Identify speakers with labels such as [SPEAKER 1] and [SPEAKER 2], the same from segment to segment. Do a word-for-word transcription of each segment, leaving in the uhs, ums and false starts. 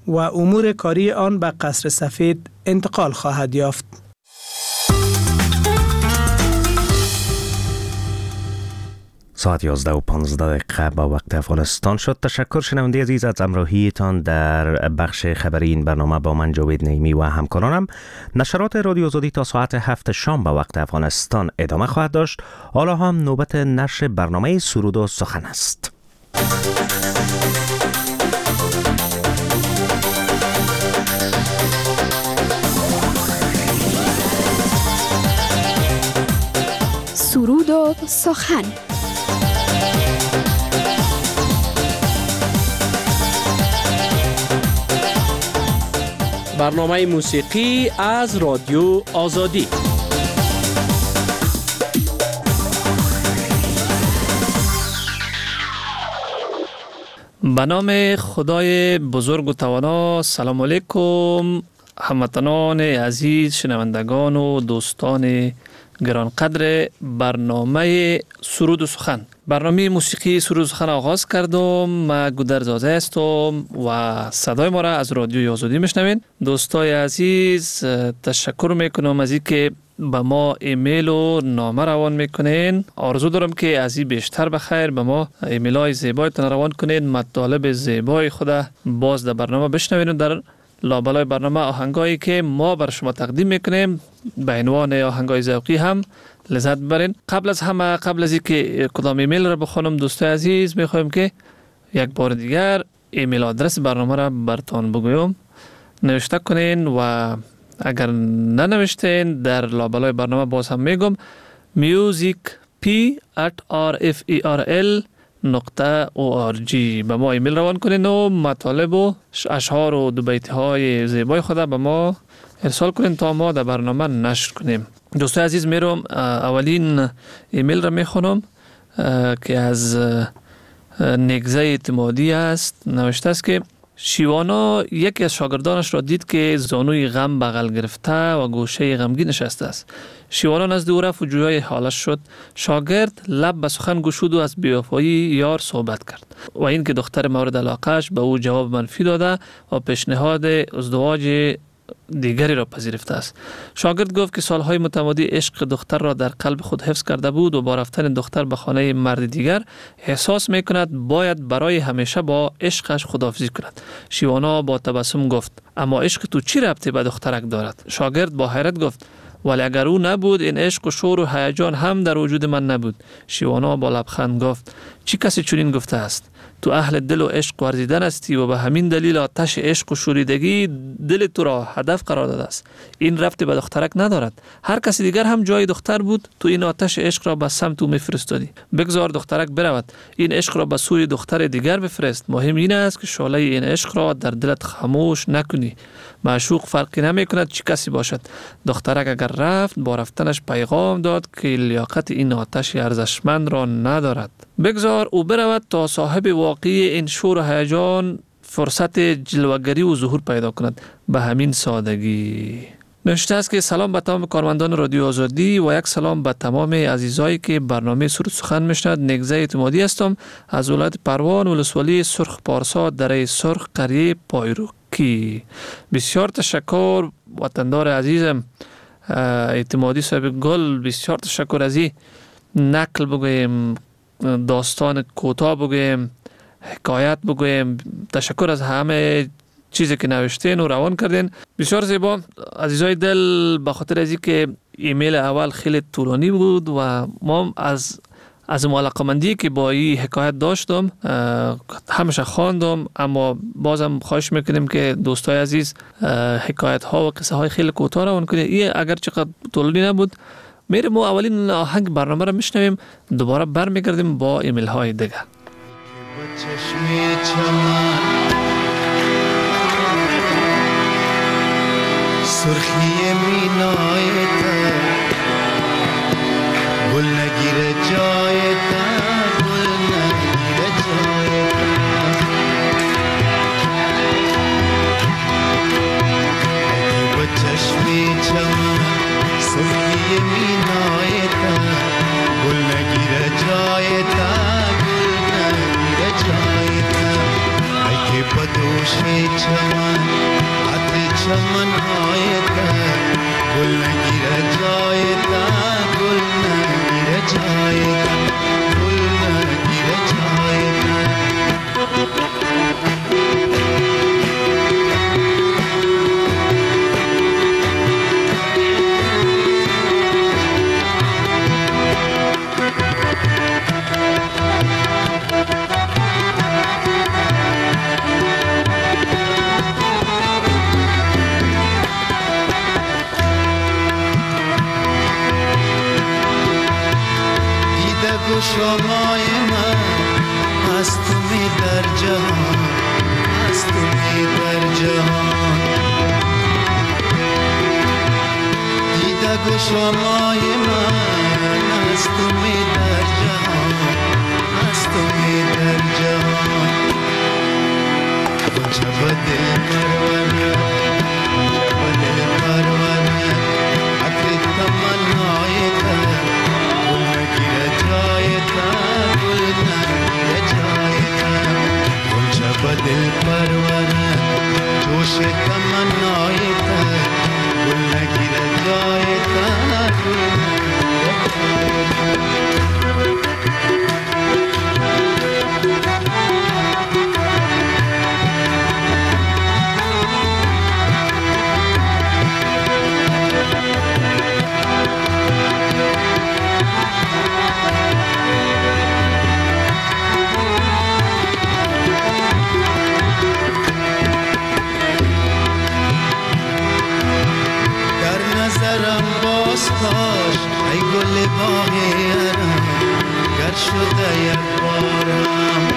[SPEAKER 1] و امور کاری آن به قصر سفید انتقال خواهد یافت.
[SPEAKER 2] ساعت یازده و پانزده دقیقه با وقت افغانستان شد. تشکر شنونده عزیز از همراهیتان در بخش خبری این برنامه با من جاوید نعیمی و همکارانم. نشرات رادیو آزادی تا ساعت هفت شام با وقت افغانستان ادامه خواهد داشت. حالا هم نوبت نشر برنامه سرود و سخن است.
[SPEAKER 3] سرود و سخن.
[SPEAKER 4] برنامه موسیقی از رادیو آزادی. به نام خدای بزرگ و توانا. سلام علیکم هموطنان عزیز، شنوندگان و دوستان گرانقدر برنامه سرود و سخن. برنامه موسیقی سرود و سخن آغاز کردم. من گودرزاده هستم و صدای ما را از رادیوی آزادی میشنوین. دوستای عزیز، تشکر میکنم از اینکه به ما ایمیل و نامه روان میکنین. آرزو دارم که از این بیشتر بخیر به ما ایمیل های زیبایتان روان کنین، مطالب زیبای خود باز در برنامه بشنوین و در لابلای برنامه آهنگایی که ما بر شما تقدیم میکنیم به عنوان آهنگای ذوقی هم لذت ببرین. قبل از همه، قبل از اینکه کدام ایمیل را بخونم، دوستای عزیز میخوایم که یک بار دیگر ایمیل آدرس برنامه را براتون بگویم. نوشته کنین و اگر ننوشتین در لابلای برنامه باز هم میگم musicp at rferl نقطه او آر جی به ما ایمیل روان کنین و مطالب و اشعار و دو بیت های زیبای خود به ما ارسال کنین تا ما در برنامه نشر کنیم. دوستای عزیز، میرم اولین ایمیل را میخونم که از نگزه اعتمادی است. نوشته است که شیوانا یکی از شاگردانش را دید که زانوی غم بغل گرفته و گوشه غمگین نشسته است. شیوانا نزد او رفت و جویای حالش شد. شاگرد لب به سخن گشود و از بی‌وفایی یار صحبت کرد و این که دختر مورد علاقهش به او جواب منفی داده و پیشنهاد ازدواج دیگری را پذیرفته است. شاگرد گفت که سالهای متمادی عشق دختر را در قلب خود حفظ کرده بود و با رفتن دختر به خانه مرد دیگر احساس می کند باید برای همیشه با عشقش خداحافظی کند. شیوانا با تبسم گفت اما عشق تو چی ربطی به دخترک دارد؟ شاگرد با حیرت گفت ولی اگر او نبود این عشق و شور و هیجان هم در وجود من نبود. شیوانا با لبخند گفت چی کسی چنین گفته است؟ تو اهل دل و عشق ورزیدن هستی و به همین دلیل آتش عشق و شوریدگی دل تو را هدف قرار داده است. این ربطی به دخترک ندارد. هر کسی دیگر هم جای دختر بود، تو این آتش عشق را به سمت او میفرستادی. بگذار دخترک برود، این عشق را به سوی دختر دیگر بفرست. مهم این است که شعله این عشق را در دلت خاموش نکنی. معشوق فرقی نمی کند چی کسی باشد. دخترک اگر رفت، با رفتنش پیغام داد که لیاقت این آتش ارزشمند را ندارد. بگذار او برود تا صاحب واقعی این شور و هیجان فرصت جلوگری و ظهور پیدا کند. به همین سادگی. نوشته است که سلام به تمام کارمندان رادیو آزادی و یک سلام به تمام عزیزایی که برنامه سرود سخن میشنوند. نگزه اعتمادی هستم از ولایت پروان، ولسوالی سرخ پارسا، دره سرخ، قریه پایروکی. بسیار تشکر وطندار عزیزم اعتمادی صاحب گل. بسیار تشکر از این نقل بگویم، داستان کوتاه بگویم، حکایت بگویم. تشکر از همه چیزی که نوشتین و روان کردین. بسیار زیبا عزیزای دل. به خاطر از اینکه ایمیل اول خیلی طولانی بود و ما از از علاقه‌مندی که با این حکایت داشتم همیشه خواندم، اما بازم خواهش میکنیم که دوستای عزیز حکایت ها و قصه های خیلی کوتاه روان کنید. این اگر چقدر طولانی نبود. میریم ما اولین آهنگ برنامه را میشنویم، دوباره برمیگردیم با ایمیل های دیگه.
[SPEAKER 5] سرخی مینای تا گل نگیره جای تا، گل نگیره جای تا. با چشمی چمن سرخی مینای تا گل نگیره جای تا، گل نگیره جای تا. ای که با دوش چمن چمنهای تر گل نگیره جای تر گل نگیره جای تر گل نگیره جای تر شمای من از تو می در جهان از تو می در جهان دیده گو شمای من از تو می در جهان از تو می در جهان گنجه با دل پرورد گنجه با دل پرورد عطر تمنای تر گل نگیره جای تر گل نگیره جای تر گنجه با دل پرورد جوش تمنای تر گل نگیره جای تر گل نگیره جای تر کاش ای گل باغ ارم گر شده یک بارم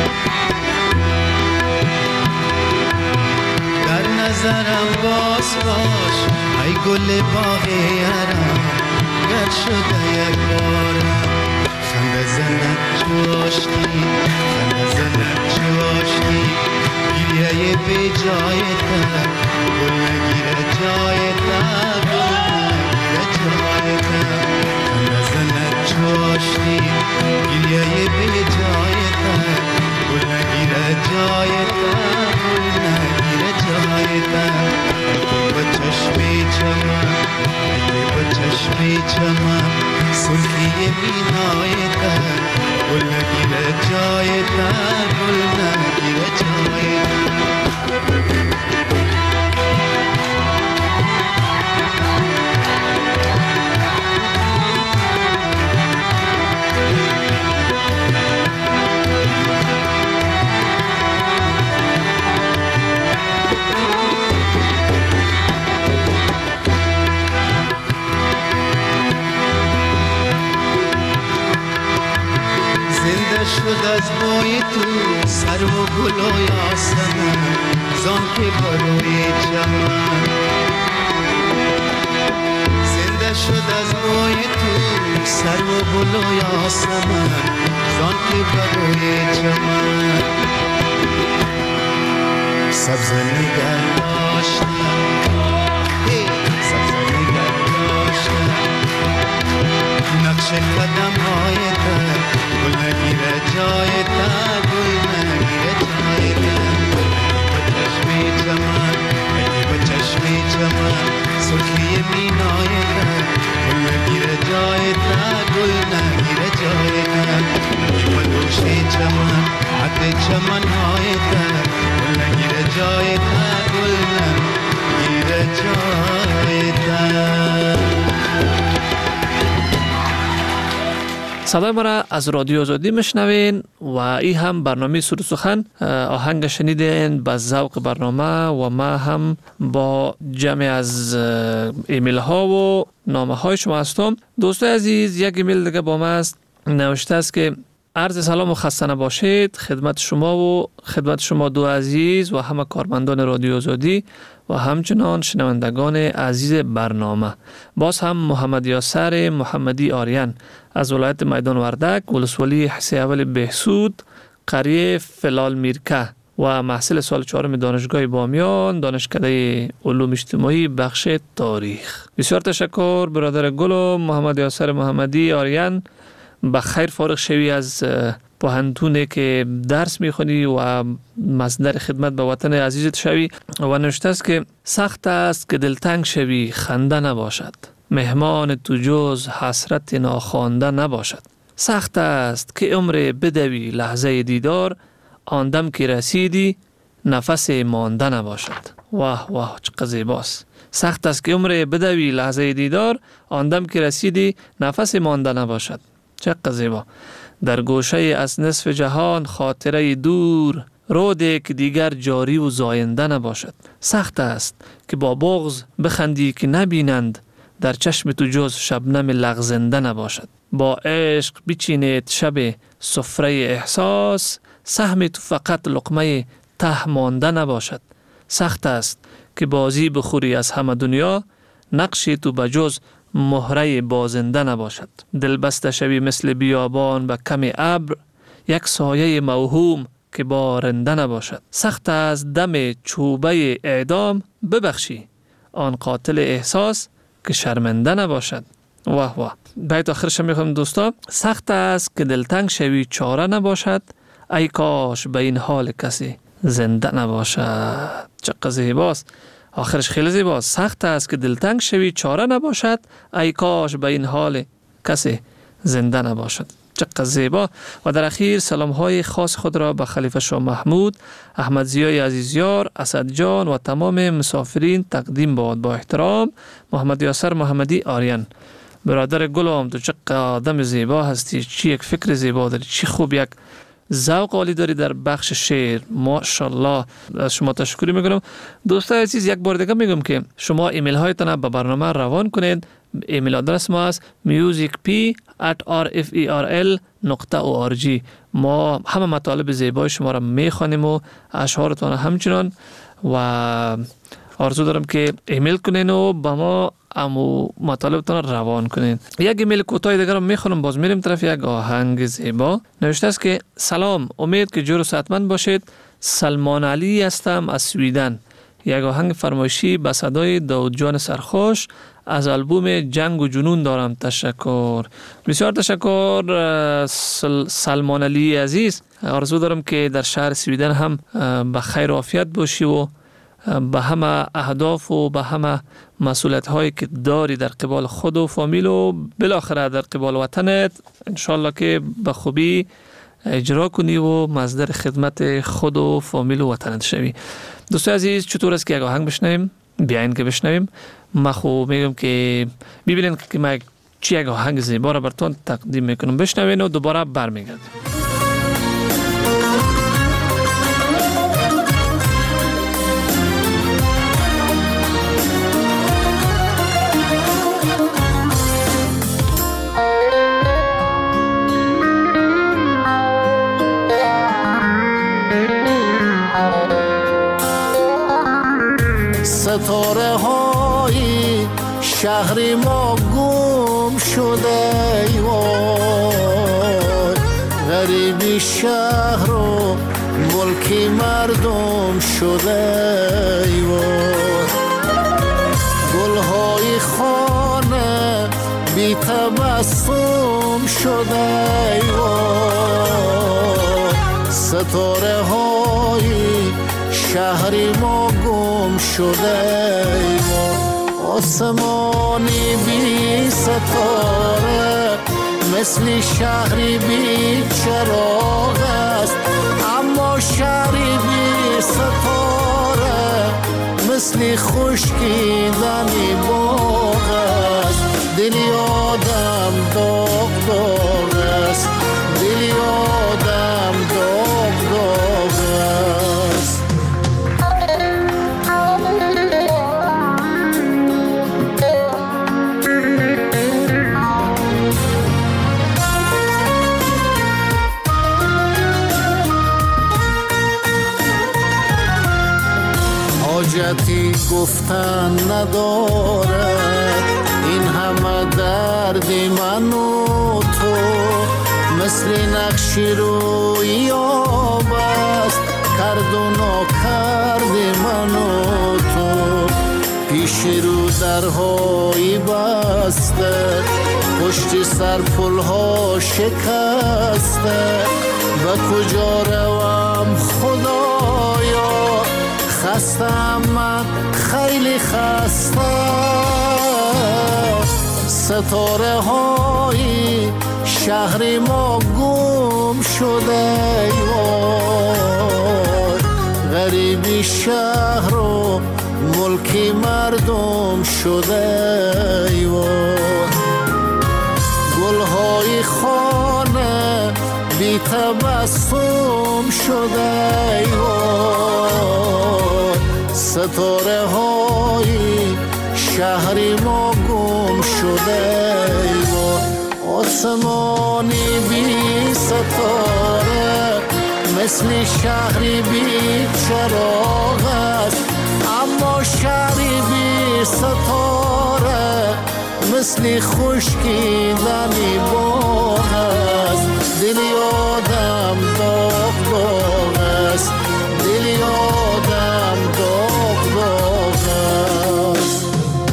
[SPEAKER 5] در نظرم باز کاش ای گل باغ ارم گر شده یک بارم خنده زند چوشتی خنده زند چوشتی گریه بی جای تر گل نگیره جای تر جای تر نزند چاشتی گریه به جای تر گل نگیره جای تر گل نگیره جای تر اگه با چشمی چمن اگه با چشمی چمن سرخی بینای تر گل نگیره جای تر گل نگیره جای تر شد از بوی تو سر و گل و یاسمن زان که بروی چمن زنده شد از بوی تو سر و گل و یاسمن زان که بروی چمن سبز نگر داشتم سبز نگر داشتم نقش قدم های تر گل نگیره جای تر گل نگیره جای تر با چشمی چمن اگه با چشمی چمن سرخی مینای تر گل نگیره جای تر گل نگیره جای تر اگه با دوشی چمن حد چمن های تر گل نگیره جای تر گل نگیره جای تر.
[SPEAKER 4] صدای ما را از رادیو آزادی میشنوین و این هم برنامه سرود سخن. آهنگ شنیدین به ذوق برنامه و ما هم با جمع از ایمیل ها و نامه های شما هستم. دوستای عزیز، یک ایمیل دیگه با ما است، نوشته است که عرض سلام و خسته نباشید خدمت شما و خدمت شما دو عزیز و همه کارمندان رادیو آزادی و همچنان شنوندگان عزیز برنامه. باز هم محمد یاسر محمدی آریان از ولایت میدان وردک، ولسوالی حصه اول بهسود، قریه فلال میرکه و محصل سال چهارم دانشگاه بامیان، دانشکده علوم اجتماعی بخش تاریخ. بسیار تشکر برادر گل و محمد یاسر محمدی آریان. به خیر فارغ شوی از پوهنتونه که درس میخونی و مصدر خدمت به وطن عزیزت شوی و نوشته است که سخت است که دلتنگ شوی خنده نباشد، مهمان تو جز حسرت ناخوانده نباشد. سخت است که عمر بدوی لحظه دیدار، آندم که رسیدی نفس مانده نباشد. واه واه چقدر زیباست. سخت است که عمر بدوی لحظه دیدار، آندم که رسیدی نفس مانده نباشد. چقدر زیبا. در گوشه از نصف جهان خاطره دور، روده که دیگر جاری و زاینده نباشد. سخت است که با بغض بخندی که نبینند، در چشم تو جز شبنم لغزنده نباشد. با عشق بچینید شب سفره احساس، سهم تو فقط لقمه ته مانده نباشد. سخت است که بازی بخوری از همه دنیا، نقشی تو بجز مهره بازنده نباشد. دل بسته شوی مثل بیابان به کم ابر، یک سایه موهوم که بارنده نباشد. سخت است دم چوبه اعدام ببخشی، آن قاتل احساس که شرمنده نباشد. واه واه. بیت آخرش میخوام دوستا. سخت است که دلتنگ شوی چاره نباشد، ای کاش به این حال کسی زنده نباشد. چقدر زیباست. آخرش خیلی زیباست. سخت است که دلتنگ شوی چاره نباشد، ای کاش به این حال کسی زنده نباشد. چقدر زیبا. و در اخیر سلام های خاص خود را به خلیفه شاه محمود، احمد ضیای عزیزیار، اسد جان و تمام مسافرین تقدیم باد. با احترام، محمد یاسر محمدی آریان. برادر گلم، تو چقدر آدم زیبا هستی، چی یک فکر زیبا داری، چی خوب یک ذوق عالی داری در بخش شعر. ماشاءالله. از شما تشکر میکنم. دوستان عزیز، یک بار دیگه میگم که شما ایمیل هایتان به برنامه روان کنید. ایمیل آدرس ما است musicp at rferl نقطه org. ما همه مطالب زیبای شما را میخوانیم و اشعارتان همچنان، و آرزو دارم که ایمیل کنین و با ما امو مطالبتان روان کنین. یک ایمیل کوتاه دیگر رو میخونم، باز میریم طرف یک آهنگ زیبا. نوشته است که سلام، امید که جور و صحتمند باشید. سلمان علی هستم از سویدن. یک آهنگ فرمایشی به صدای داود جان سرخوش از آلبوم جنگ و جنون دارم. تشکر، بسیار تشکر سل... سلمان علی عزیز. آرزو دارم که در شهر سویدن هم به خیر و عافیت باشی و به همه اهداف و به همه مسئولیت هایی که داری در قبال خود و فامیل و بالاخره در قبال وطنت، انشالله که به خوبی اجرا کنی و مصدر خدمت خود و فامیل و وطنت شوی. دوستان عزیز، چطور است که یک آهنگ بشنویم؟ بیاین که بشنویم. من خوب میگم که ببینین که من چی یک آهنگ زیبا را براتون تقدیم میکنم. بشنوین و دوباره برمیگردیم.
[SPEAKER 5] ستاره های شهر ما گم شده، وای غریبی شهر و ملکی مردم شده، وای گلهای خانه بی تبسم شده، وای ستاره های شهر ما گم شده، آسمانی بی ستاره مثل شهری بی چراغ است، اما شهری بی ستاره مثل خشکیدن باغ است. دلی آدم داغ داغ است، دلی آدم داغ داغ است. حاجتی گفتن ندارد این همه درد من و تو، مثل نقشی روی آب است کرد و ناکرد من و تو. پیش رو درهای بسته، پشت سر پلها شکسته، به کجا روم خدایا، خستم من خیلی خسته. ستاره های شهر ما گم شده، وای غریبی شهر و ملکی مردم شده. وای گلهای خانه بی تبسم شده. وای ستاره های شهر ما گم شده. وای آسمانی بی ستاره مثل شهری بی چراغ است، اما شهری بی ستاره مثل خشکیدنی باغ است. دلی آدم داغ داغ است، دلی آدم داغ داغ است.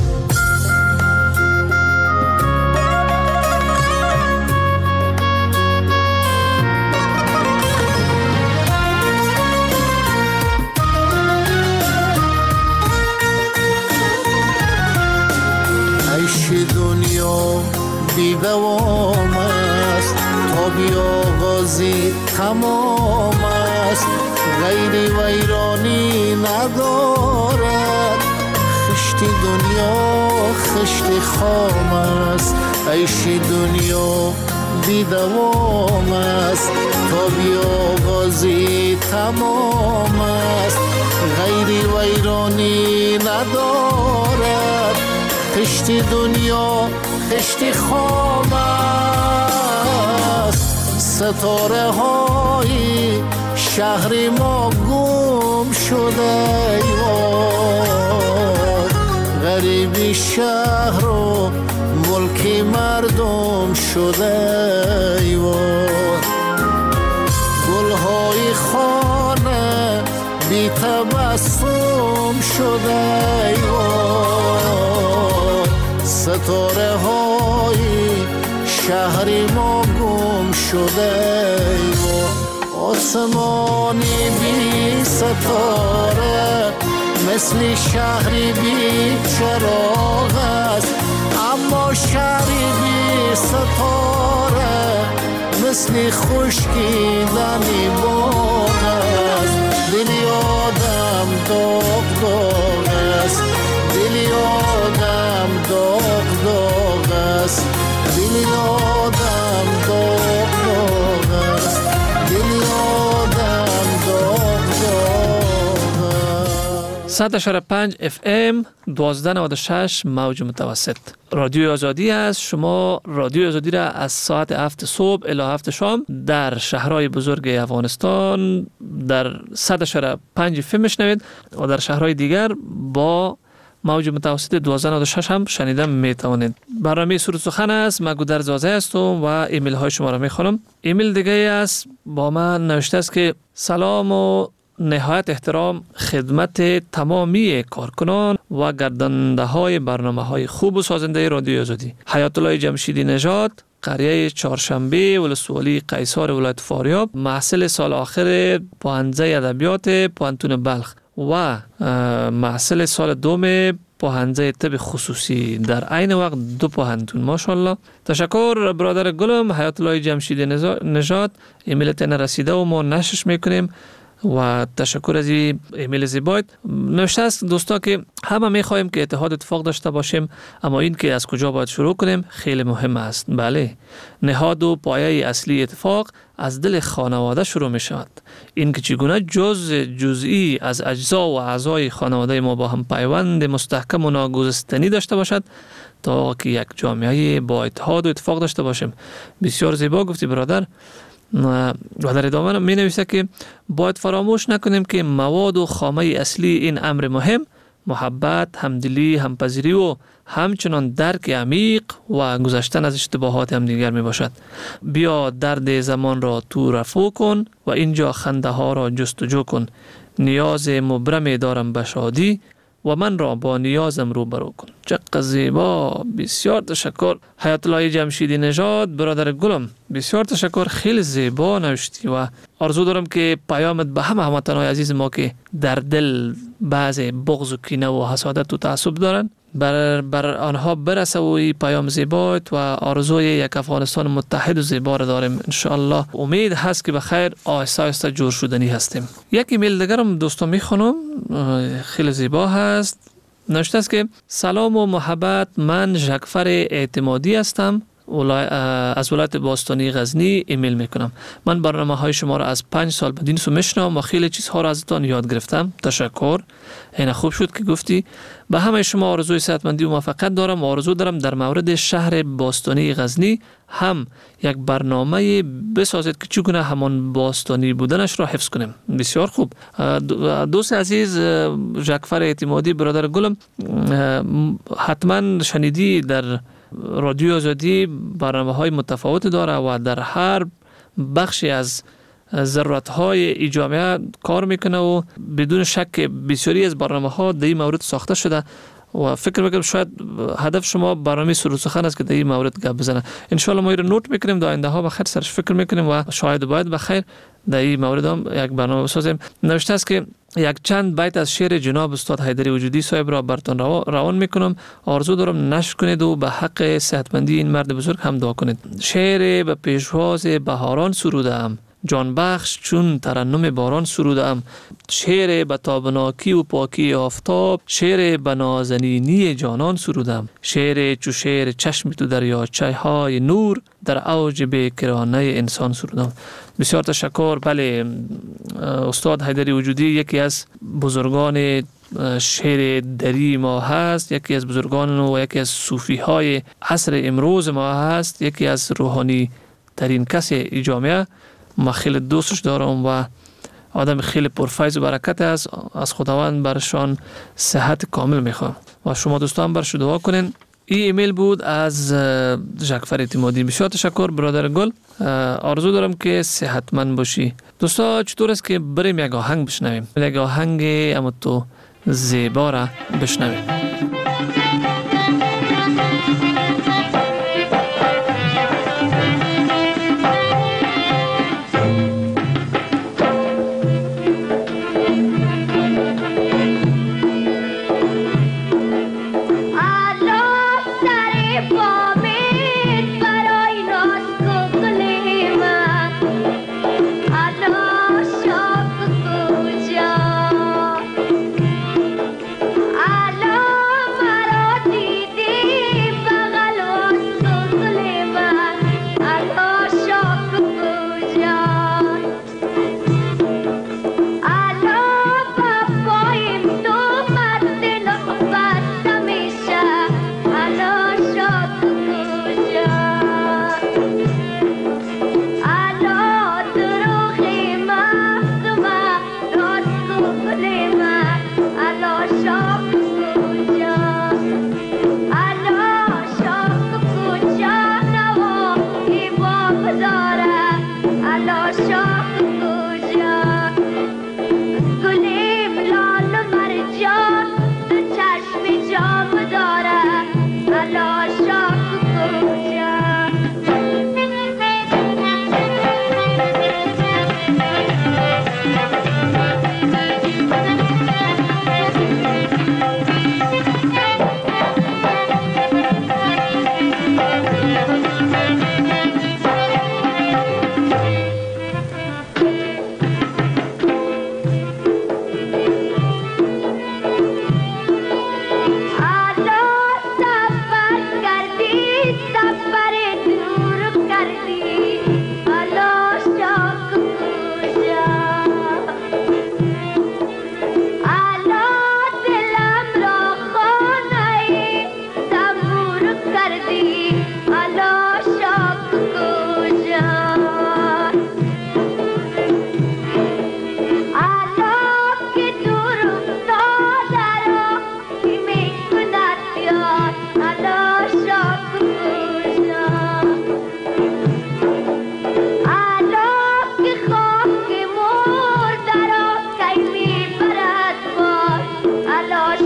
[SPEAKER 5] دنیا بی دوام است، تا بی آغازی تمام است. غیری ویرانی ندارد، خشتی دنیا خشت خام است. عیش دنیا بی دوام است، تا بی آغازی تمام است. غیری ویرانی ندارد، خشتی دنیا خشتی خام است. ستاره های شهر ما گم شده. وای غریبی شهر و ملکی مردم شده. وای گلهای خانه بی تبسم شده. وای ستاره های شهر ما گم شده. آسمانی بی ستاره مثل شهری بی چراغ است، اما شهری بی ستاره مثل خشکیدنی باغ است. دلی آدم داغ داغ است، دلی آدم داغ داغ است. دلی آدم داغ داغ است، دلی آدم داغ داغ است.
[SPEAKER 4] صد و پنج اف ام دوازده نود و شش موج متوسط رادیوی آزادی است. شما رادیوی آزادی را از ساعت هفت صبح الی هفت شام در شهرهای بزرگ افغانستان در صد و پنج اف ام میشنوید و در شهرهای دیگر با موج متوسط دوازده نود و شش هم شنیدن میتوانید. برنامه سرود سخن است. من گودرز زازه هستم و ایمیل های شما را میخوانم. ایمیل دیگه است با من نوشته است که سلام و نهایت احترام خدمت تمامی کارکنان و گردنده های برنامه های خوب و سازنده رادیوی آزادی. حیات الله جمشیدی نژاد، قریه چهارشنبه، ولسوالی قیصار، ولایت فاریاب، محصل سال آخر پوهنځی ادبیات پوهنتون بلخ و محصل سال دوم پوهنځی طب خصوصی در عین وقت دو پوهنتون. ماشاءالله. تشکر برادر گلم حیات الله جمشیدی نژاد. ایمیلت نرسیده و ما نشرش میکنیم و تشکر از این ایمیل زیبایت. نوشته است دوستا که همه میخوایم که اتحاد اتفاق داشته باشیم، اما این که از کجا باید شروع کنیم خیلی مهم است. بله، نهاد و پایه اصلی اتفاق از دل خانواده شروع می شود. این که چگونه جز جزئی از اجزا و اعضای خانواده ما با هم پیوند مستحکم و ناگسستنی داشته باشد تا که یک جامعه با اتحاد و اتفاق داشته باشیم. بسیار زیبا گفتی برادر. و در ادامه می نویسه که باید فراموش نکنیم که مواد و خامه اصلی این امر مهم محبت، همدلی، همپذیری و همچنان درک عمیق و گذشتن از اشتباهات همدیگر می باشد. بیا درد زمان را تو رفو کن و اینجا خنده ها را جستجو کن. نیاز مبرم دارم به شادی، و من را با نیازم روبرو کن. چقدر زیبا. بسیار تشکر حیات الله جمشیدی نژاد برادر گلم، بسیار تشکر، خیلی زیبا نوشتی و آرزو دارم که پیامت به همه هموطنان عزیز ما که در دل بعض بغض و کینه و حسادت و تعصب دارن بر, بر آنها برسه و این پیام زیبایت و آرزوی یک افغانستان متحد و زیبا را داریم انشاءالله. امید هست که بخیر آهسته آهسته جور شدنی هستیم. یک ایمیل دیگرم دوستان میخونم، خیلی زیبا هست. نوشته است که سلام و محبت، من ژکفر اعتمادی هستم از ولایت باستانی غزنی ایمیل میکنم. من برنامه های شما را از پنج سال بدین سو میشنوم و خیلی چیزها را ازتان یاد گرفتم. تشکر. این خوب شد که گفتی. به همه شما آرزوی صحتمندی و موفقیت دارم و آرزو دارم در مورد شهر باستانی غزنی هم یک برنامه بسازید که چگونه همان باستانی بودنش را حفظ کنیم. بسیار خوب. دوست عزیز ژکفر اعتمادی برادر گلم، حتما شنیدی در رادیو آزادی برنامه های متفاوت داره و در هر بخشی از ضرورت های ای جامعه کار میکنه و بدون شک بسیاری از برنامه ها در این مورد ساخته شده و فکر میکنم شاید هدف شما برنامه سرود سخن است که در این مورد گپ بزنه. ان شاء الله ما رو نوت میکنیم، در آینده ها بخیر سرش فکر میکنیم و شاید باید بخیر در این مورد هم یک برنامه بسازیم. نوشته است که یک چند بیت از شعر جناب استاد حیدری وجودی صاحب را براتون روان میکنم. آرزو دارم نشر کنید و به حق صحتمندی این مرد بزرگ هم دعا کنید. شعر به پیشواز بهاران سرودم، جان بخش چون ترنم باران سرودم. شعر به تابناکی و پاکی آفتاب، شعر به نازنینی جانان سرودم. شعر چو شعر چشم تو دریاچه های نور، در اوج بیکرانه انسان سرودم. بسیار تشکر. بله، استاد حیدری وجودی یکی از بزرگان شعر دری ما هست، یکی از بزرگان و یکی از صوفی های عصر امروز ما هست، یکی از روحانی ترین کسی ای جامعه. ما خیلی دوستش دارم و آدم خیلی پرفیض و برکت است. از خداوند برشان صحت کامل میخوام و شما دوستان برش دعا کنین. این ایمیل بود از ژکفر اعتمادی. بسیار تشکر برادر گل. آرزو دارم که صحتمند باشی. دوستا چطور است که بریم یک آهنگ بشنویم، یک آهنگ اما تو زیبا را بشنویم.
[SPEAKER 6] Ala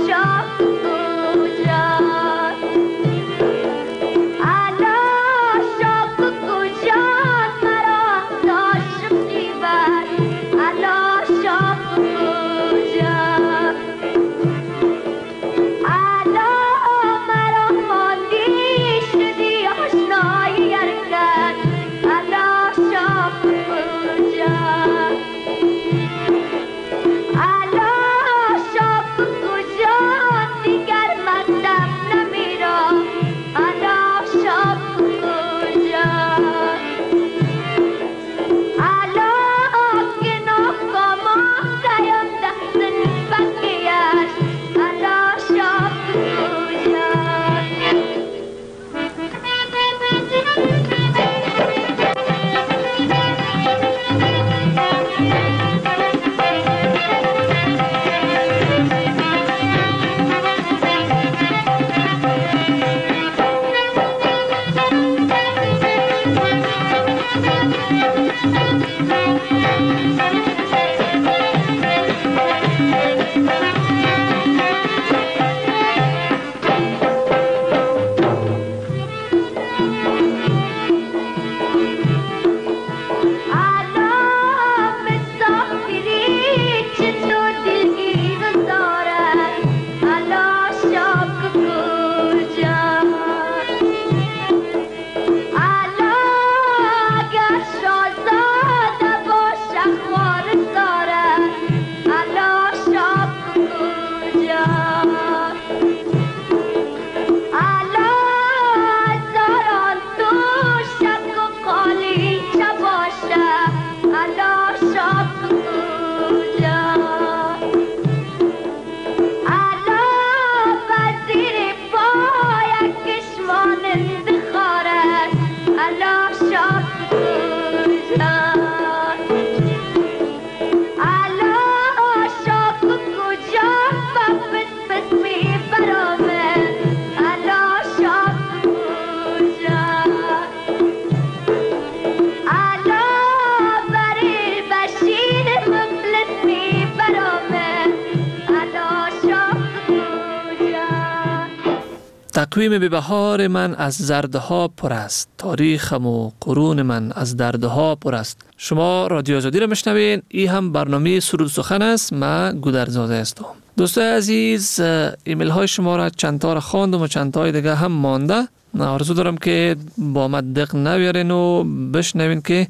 [SPEAKER 4] تقویم بی بهار من از زردها پر است، تاریخم و قرون من از دردها پر است. شما رادیو آزادی را میشنوین. این هم برنامه سرود سخن است. من گودرزاده هستم. دوستای عزیز، ایمیل های شما را چند تا را خواندم و چند تای دیگه هم مانده. آرزو دارم که با ما دق نویارین و بشنوین که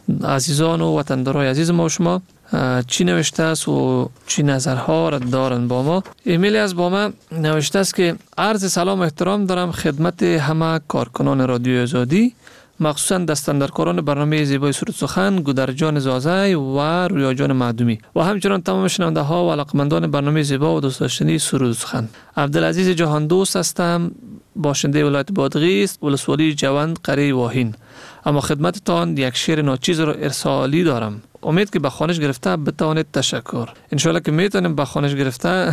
[SPEAKER 4] عزیزان و وطندارای عزیز ما و شما چی نوشته است و چی نظرها را دارن با ما. ایمیلی از با ما نوشته است که عرض سلام و احترام دارم خدمت همه کارکنان رادیو آزادی، مخصوصا دستاندرکاران برنامه زیبای سرود سخن گودرجان زازای و رویا جان معدومی و همچنان تمام شنونده ها و علاقمندان برنامه زیبا و دوست داشتنی سرود سخن. عبدالعزیز جهان دوست هستم، باشنده ولایت بادغیس، ولسوالی جوند، قریه واهین. اما خدمتتان یک شعر ناچیز را ارسالی دارم. امید که به خوانش گرفته بتوانید. تشکر. انشالله که میتونیم به خوانش گرفته.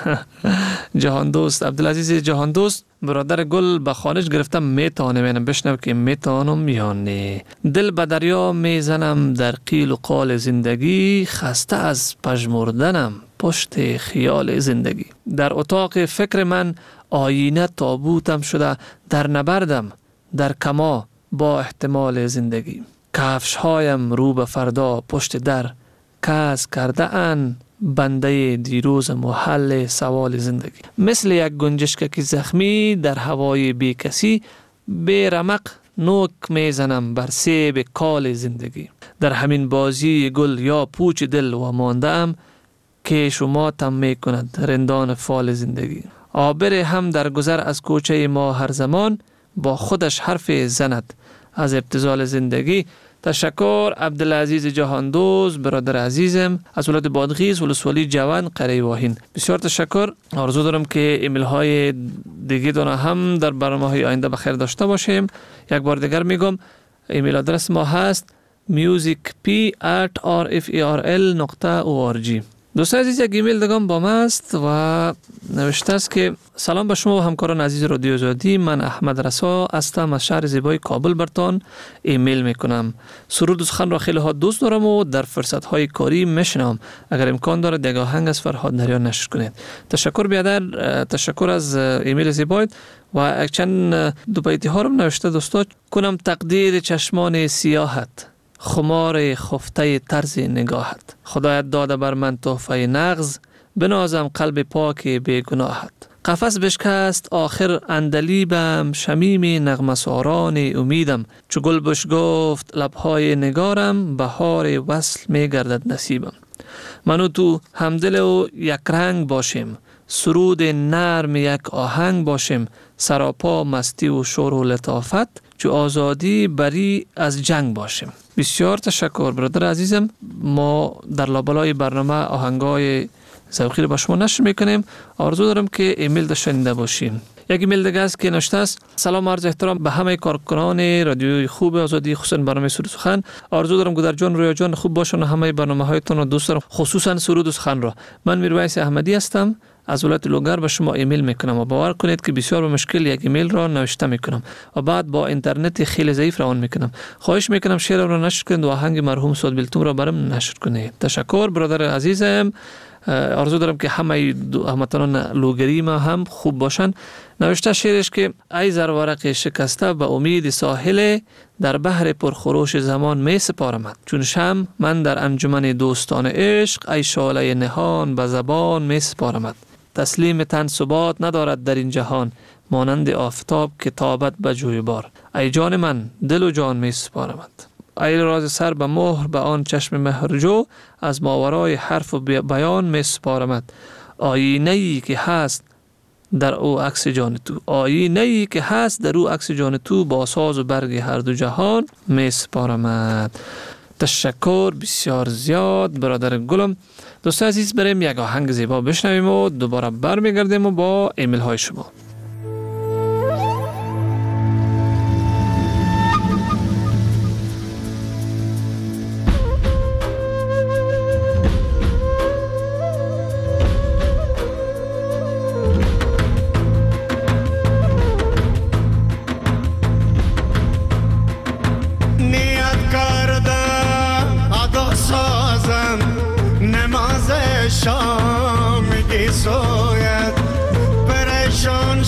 [SPEAKER 4] جهان دوست، عبدالعزیز جهان دوست، برادر گل به خوانش گرفته میتونم. اینم بشنو که میتونم یا نه. دل به دریا میزنم در قیل و قال زندگی، خسته از پژمردنم پشت خیال زندگی. در اتاق فکر من آینه تابوتم شده، در نبردم در کما با احتمال زندگی. کفش هایم رو به فردا پشت در، کس کرده ان بنده دیروز محل سوال زندگی. مثل یک گنجشک زخمی در هوای بی کسی، بی رمق نوک میزنم بر سیب کال زندگی. در همین بازی گل یا پوچ دل و ماندم، که شما تم می کند رندان فال زندگی. عابر هم در گذر از کوچه ما هر زمان، با خودش حرف زند از ابتذال زندگی. تشکر. عبدالعزیز جهان دوست، برادر عزیزم از ولایت بادغیس، ولسوالی جوند، قریه واهین. بسیار تشکر. آرزو دارم که ایمیل های دیگه دونه هم در برنامه های آینده بخیر داشته باشیم. یک بار دیگر میگم ایمیل آدرس ما هست musicp at r f e r l dot org دوستان عزیز، یک ایمیل دگان با ما است و نوشته است که سلام به شما و همکاران عزیز رادیو آزادی. من احمد رسا هستم، از شهر زیبای کابل برتان ایمیل میکنم. سرود و سخن را خیلی ها دوست دارم و در فرصت های کاری میشنم. اگر امکان دارد یک آهنگ از فرهاد نریان نشر کنید. تشکر بیادر، تشکر از ایمیل زیبایت. و چند دو بیتی ها رو نوشته دوستا. کنم تقدیر چشمان سیاحت، خمار خفته طرز نگاهت. خدایت داده بر من تحفه نغز، بنازم قلب پاک بیگناهت. قفس بشکست آخر اندلیبم، شمیم نغمه ساران امیدم. چو گل بش گفت لبهای نگارم، بهار وصل می گردد نصیبم. منو تو همدل و یک رنگ باشیم، سرود نرم یک آهنگ باشیم. سراپا مستی و شور و لطافت، چو آزادی بری از جنگ باشیم. بسیار تشکر برادر عزیزم. ما در لابلای برنامه آهنگای ذوقی رو با شما نشر میکنیم. آرزو دارم که ایمیل دا شنیده باشیم. یک ایمیل دیگه است که نوشته است: سلام عرض احترام به همه کارکنان رادیوی خوب آزادی، خصوصا برنامه سرود و سخن. آرزو دارم گودر جان، رویا جان خوب باشن و همه برنامه هایتون رو دوست دارم، خصوصا سرود و سخن را. من میرویس احمدی هستم، از ولایت لوگر به شما ایمیل میکنم و باور کنید که بسیار به مشکل یک ایمیل را نوشته میکنم و بعد با اینترنت خیلی ضعیف روان میکنم. خواهش میکنم شعر را نشر کنید و آهنگ مرحوم سعد بیلتون را برام نشر کنید. تشکر برادر عزیزم. آرزو دارم که همه هموطنان لوگری ما هم خوب باشن. نوشته شعرش که ای زرورق شکسته به امید ساحل، در بحر پرخروش زمان می سپارمت. چون شم من در انجمن دوستان عشق، ای شعله نهان به زبان می سپارمت. تسلیم تن ثبات ندارد در این جهان، مانند آفتاب که تابد به جویبار. ای جان من دل و جان می سپارمت. ای راز سر به مهر به آن چشم مهرجو، از ماورای حرف و بیان می سپارمت. آینه‌ای که هست در او عکس جان تو، آینه‌ای که هست در او عکس جان تو، با ساز و برگ هر دو جهان می سپارمت. تشکر بسیار زیاد برادر گلم. دوست عزیز، بریم یک آهنگ زیبا بشنویم و دوباره برمیگردیم و با ایمیل های شما.
[SPEAKER 5] شام گی سوید پریشان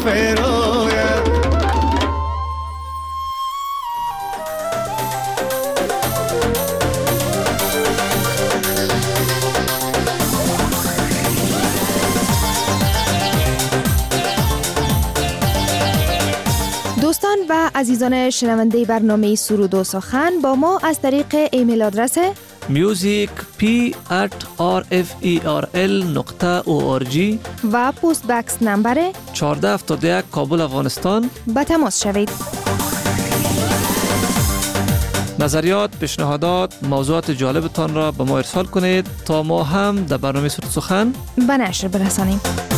[SPEAKER 5] فراید.
[SPEAKER 6] دوستان و عزیزان شنونده برنامه سرود و سخن با ما از طریق ایمیل آدرس
[SPEAKER 4] music p at r f e r l نقطه او آر جی
[SPEAKER 6] و پست بکس نمبر
[SPEAKER 4] چهارده هفتاد و یک کابل افغانستان
[SPEAKER 6] به تماس شوید.
[SPEAKER 4] نظریات، پیشنهادات، موضوعات جالبتان را به ما ارسال کنید تا ما هم در برنامه سرود سخن
[SPEAKER 6] به نشر برسانیم.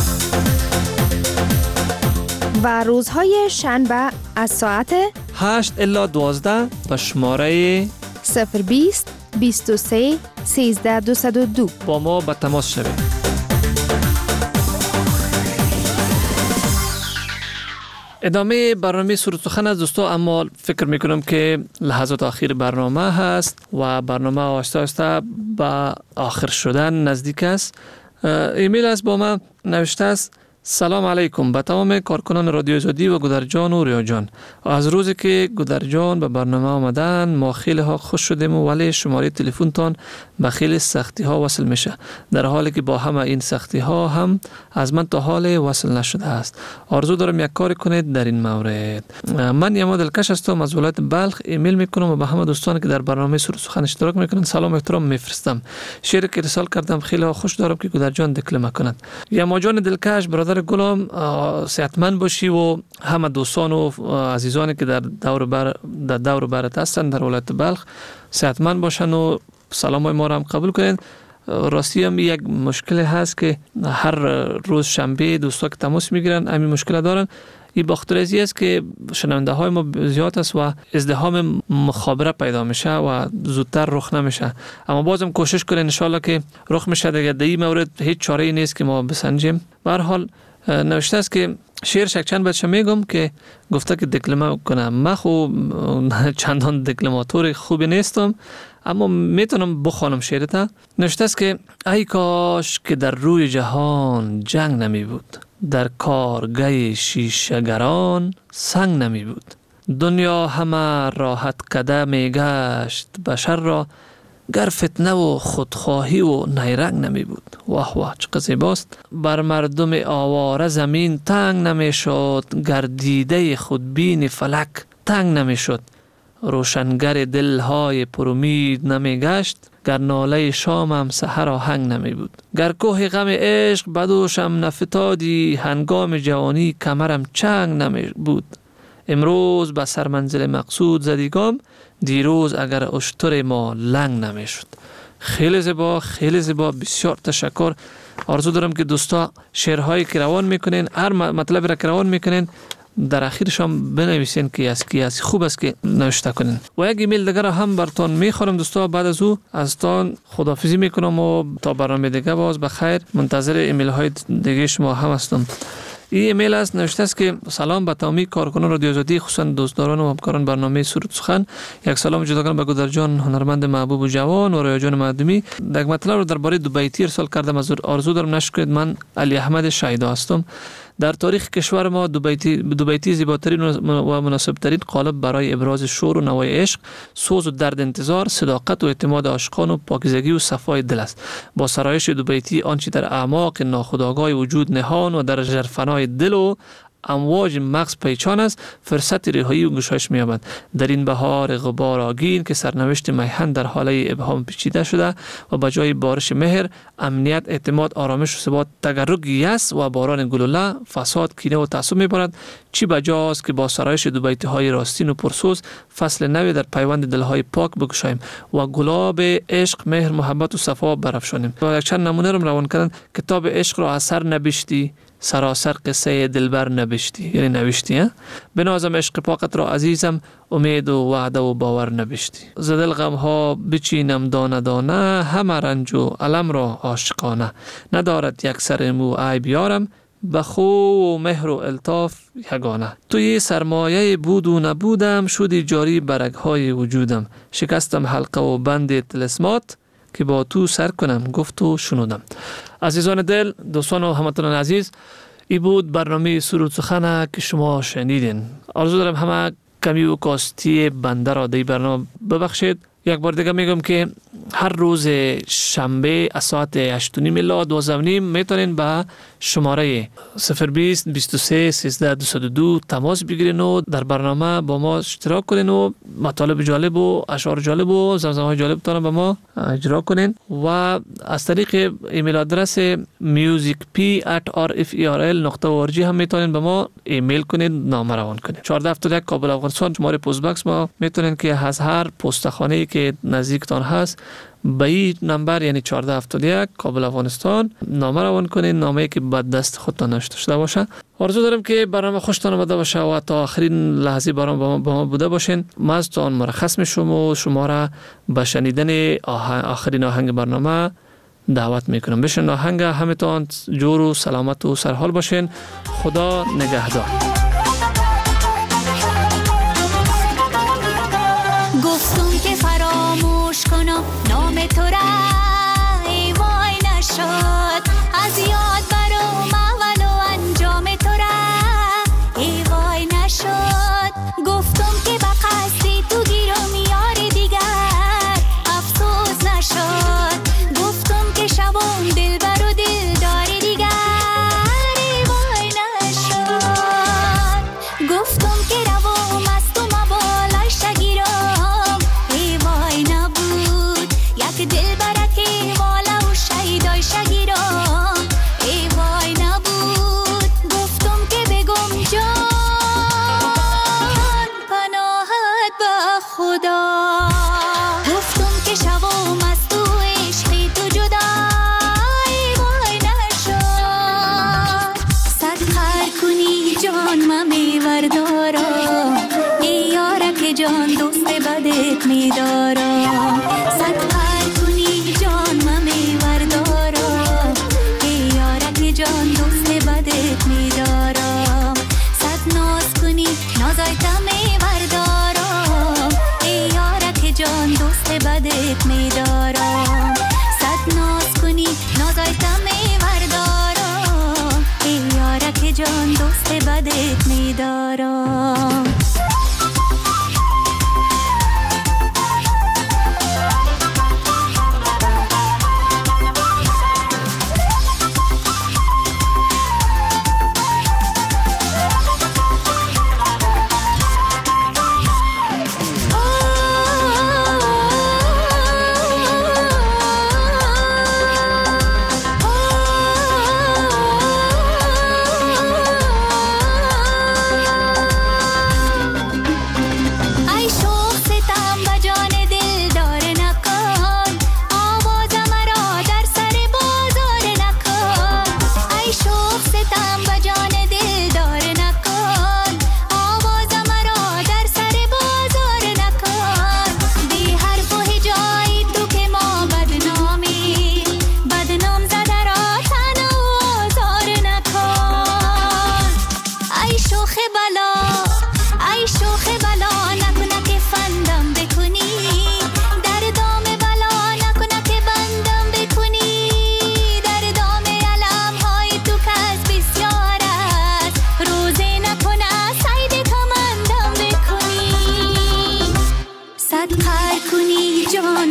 [SPEAKER 6] و روزهای شنبه از ساعت
[SPEAKER 4] هشت الی دوازده به شماره
[SPEAKER 6] صفر بیست بیست و سه سیزده دویست و دو
[SPEAKER 4] با ما به تماس شوید. ادامه برنامه سرود سخن از دوستا، اما فکر میکنم که لحظات آخر برنامه هست و برنامه آهسته آهسته به آخر شدن نزدیک است. ایمیل است با ما نوشته است: سلام علیکم به تمام کارکنان رادیو آزادی و گودرجان و ریاجان. از روزی که گودرجان به برنامه آمدن ما خیلی ها خوش شدیم، ولی شماره تلفن تان به خیلی سختی ها وصل میشه، در حالی که با همه این سختی ها هم از من تا حال وصل نشده است. آرزو دارم یک کار کنید در این مورد. من یما دلکش هستم از ولایت بلخ. ایمیل میکنم و به همه دوستانی که در برنامه سرود سخن اشتراک میکنن سلام و احترام میفرستم. شعری که ارسال کردم خیلی ها خوش دارم که گودرجان دکلمه کند. یما جان دلکش، برادر گلم، صحتمند باشی و همه دوستان و عزیزانی که در دور بر در دور برت هستند در ولایت بلخ صحتمند باشن و سلامای ما را هم قبول کنید. راستی هم یک مشکل هست که هر روز شنبه دوستا که تماس میگیرن همین مشکل دارن. این بخاطر ازی است که شنونده های ما زیاد است و ازدحام مخابره پیدا میشه و زودتر رخ نمیشه، اما بازم کوشش کنین ان شاء الله که رخ میشه. دیگه در این مورد هیچ چاره ای نیست که ما بسنجیم. به هر حال نوشته است که شعر شک چند بچه میگم که گفته که دکلمه کنم. من خو چندان دکلماتور خوبی نیستم، اما میتونم بخوانم شعرتا. نوشته است که ای کاش که در روی جهان جنگ نمی بود، در کارگاه شیشه‌گران سنگ نمی بود. دنیا همه راحت کده می گشت، بشر را گر فتنه و خودخواهی و نیرنگ نمی بود. واه واه چه زیباست. بر مردم آواره زمین تنگ نمی شد، گردیده خودبین فلک تنگ نمی شد. روشنگر دلهای پرامید نمی گشت، گر ناله شامم سحر آهنگ نمی بود. گر کوه غم عشق بدوشم نفتادی، هنگام جوانی کمرم چنگ نمی بود. امروز به سر منزل مقصود زدیگام، دیروز اگر اشتر ما لنگ نمی شد. خیلی زیبا، خیلی زیبا، بسیار تشکر. آرزو دارم که دوستا شعرهایی که روان میکنین، هر مطلب را که روان میکنین در اخیرش هم بنویسین که از کی از خوب است که نوشته کنین. و یک ایمیل دیگر هم براتون میخورم دوستا. بعد از او از تان خداحافظی میکنم و تا برنامه دیگه باز بخیر منتظر ایمیل های دیگه شما هم هستم. این ایمیل است، نوشته است که سلام به تمامی کارکنان رادیو آزادی، خصوصا دوستداران و همکاران برنامه سرود سخن. یک سلام جداگانه به گودرجان هنرمند محبوب و جوان و ریاجان معدومی. یک مطلب رو درباره دوبیتی ارسال کردم. از آرزو دارم نشر کنید. من علی احمد شایدا هستم. در تاریخ کشور ما دوبیتی دوبیتی زیباترین و مناسبترین قالب برای ابراز شور و نوای عشق، سوز و درد انتظار، صداقت و اعتماد عاشقان و پاکیزگی و صفای دل است. با سرایش دوبیتی آنچه در اعماق ناخودآگاه وجود نهان و در ژرفنای دل و امواج مغز پیچان است، فرصت رهایی و گشایش می‌یابد. در این بهار غبار آگین که سرنوشت میهن در حاله ابهام پیچیده شده و به جای بارش مهر، امنیت، اعتماد، آرامش و ثبات تگرگ یأس و باران گلوله، فساد، کینه و تعصب می‌بارد. چی بجاست که با سرایش دوبیتی‌های راستین و پرسوز فصل نوی در پیوند دلهای پاک بگشاییم و گلاب عشق، مهر، محبت و صفا برافشانیم. و یک چند نمونه رو روان کردن. کتاب عشق را اثر نبشتی، سراسر قصه دلبر نبشتی، یعنی نوشتی. ها بنازم عشق پاکت را عزیزم، امید و وعده و باور نبشتی. زدل غم ها بچینم دانه دانه، همه رنج و علم را عاشقانه. ندارد یک سر مو عیب یارم، بخو و مهر و الطاف یگانه. توی سرمایه بود و نبودم، شدی جاری برگهای وجودم. شکستم حلقه و بند طلسمات، که با تو سر کنم گفت و شنودم. عزیزان دل، دوستان و هموطنان عزیز، ای بود برنامه سرود سخن که شما شنیدین. آرزو دارم همه کمی و کاستی بنده را در برنامه ببخشید. یک بار دیگه میگم که هر روز شنبه از ساعت هشت و نیم الی دوازده و نیم میتونین به شماره صفر بیست بیست و سه سیزده دویست و دو تماس بگیرین و در برنامه با ما اشتراک کنین و مطالب جالب و اشعار جالب و زمزمه‌های جالب تان با ما اجرا کنین و از طریق ایمیل آدرس musicp at r f e r l نقطه o r g هم میتونین به ما ایمیل کنین، نامه روان کنین. چهارده هفتاد و یک کابل افغانستان شماره پست باکس ما میتونین که از هر پستخانه‌ای که نزدیکتان هست به این نمبر یعنی چهارده هفتاد و یک کابل افغانستان نامه روان کنین، نامه‌ای که به دست خودتان نوشته شده باشه. آرزو دارم که برنامه خوشتان آمده باشه و تا آخرین لحظه برنامه با ما بوده باشین. ما از تان مرخص میشم و شما را به شنیدن آخرین آهنگ برنامه دعوت میکنم. بشین آهنگ، همتان جور و سلامت و سرحال باشین. خدا نگهدار.
[SPEAKER 7] گفتم که فراموش کنم نام تو را، ای وای نشد از یاد برام اول و انجام تو را، ای وای نشد. گفتم که به قصد تو گیرم یار دیگر، افسوس نشد. گفتم که شبم دل بر و دل داری دیگر، ای وای نشد. گفتم که روام از تو مبالای شگیرم، ای وای نبود. یک دل برکی والا و شیدای شگیرم، ای وای نبود. گفتم که بگم جان پناهت به خدا. گفتم که شوام از تو عشقی تو جدا، ای وای نشد. صد خر کنی جان من میوردارم، ای یاره که جان دوست بدت میدارم. صد خر کنی جان من میوردارم، ای یاره که جان دوست بدت میدارم. صد ناز کنی نازایتم میوردارم، ای یاره که جان دوست بدت میدارم. صد ناز کنی نازایتم میوردارم، ای یاره که جان دوست بدت میدارم.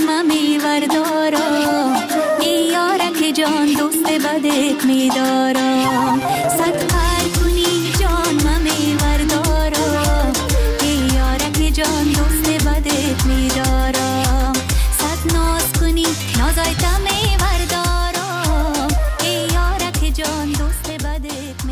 [SPEAKER 7] میوردارم، ای یاره که جان دوست بدت میدارم.